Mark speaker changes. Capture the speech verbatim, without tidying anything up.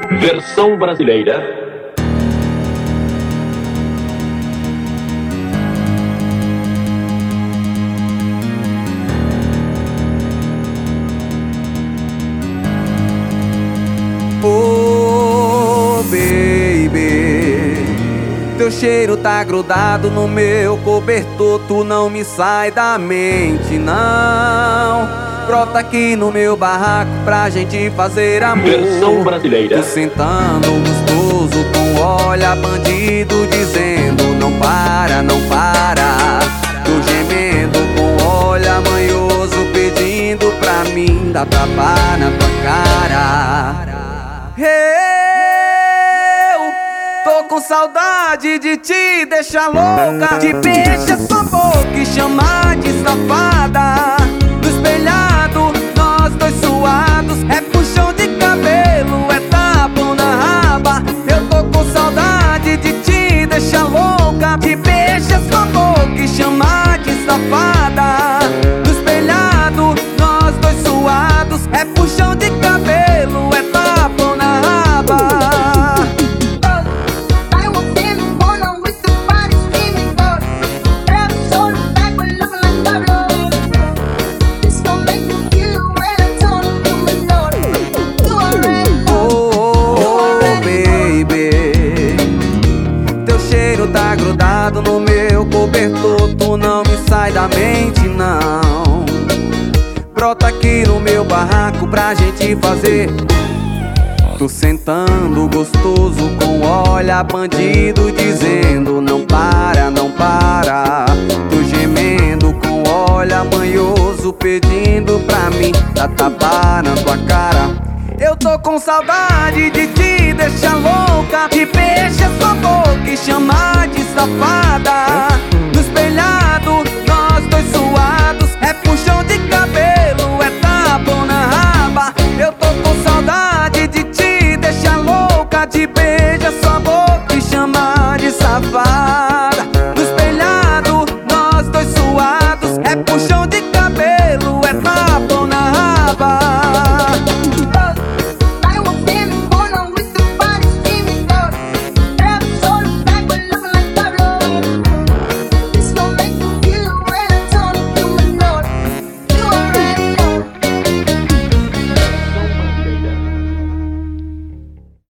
Speaker 1: Versão brasileira.
Speaker 2: Oh, baby, teu cheiro tá grudado no meu cobertor, tu não me sai da mente, não. Brota aqui no meu barraco pra gente fazer amor.
Speaker 1: Versão brasileira.
Speaker 2: Tu sentando gostoso com olha bandido dizendo não para, não para. Tu gemendo com olha manhoso pedindo pra mim dar tapa na tua cara. Eu tô com saudade de te deixar louca, de beijar sua boca e chamar de safada. No espelhado, nós dois suados, é puxão de cabelo, é tapão na raba. Eu tô com saudade de te deixar louca, de beijar sua boca e chamar de safada. No espelhado, nós dois suados, é puxão de cabelo, é tapão na raba. Tá grudado no meu cobertor, tu não me sai da mente, não. Brota aqui no meu barraco pra gente fazer. Tu sentando gostoso com olha bandido dizendo não para, não para. Tu gemendo com olha manhoso pedindo pra mim dar tapa na tua cara. Eu tô com saudade de te deixar louca, de beijar sua boca e chamar de safada. No espelhado